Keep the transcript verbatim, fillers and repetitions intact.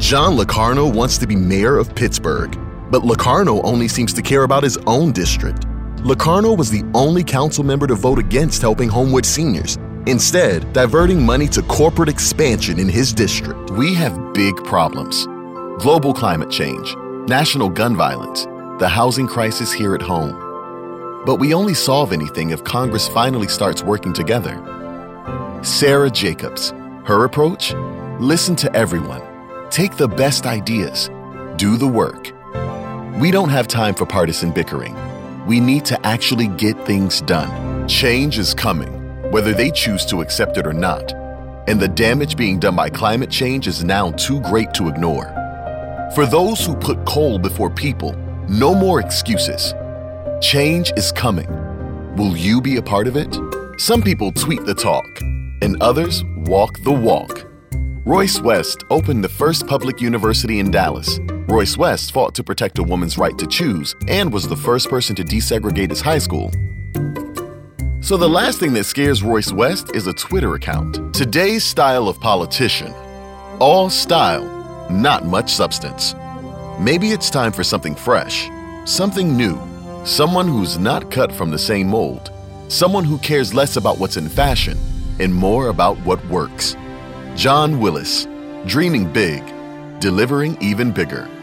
John Locarno wants to be mayor of Pittsburgh, but Locarno only seems to care about his own district. Locarno was the only council member to vote against helping Homewood seniors, instead diverting money to corporate expansion in his district. We have big problems. Global climate change, national gun violence, the housing crisis here at home. But we only solve anything if Congress finally starts working together. Sarah Jacobs, her approach? Listen to everyone. Take the best ideas. Do the work. We don't have time for partisan bickering. We need to actually get things done. Change is coming, whether they choose to accept it or not. And the damage being done by climate change is now too great to ignore. For those who put coal before people, no more excuses. Change is coming. Will you be a part of it? Some people tweet the talk, and others walk the walk. Royce West opened the first public university in Dallas. Royce West fought to protect a woman's right to choose and was the first person to desegregate his high school. So the last thing that scares Royce West is a Twitter account. Today's style of politician. All style, not much substance. Maybe it's time for something fresh, something new, someone who's not cut from the same mold, someone who cares less about what's in fashion and more about what works. John Willis, dreaming big, delivering even bigger.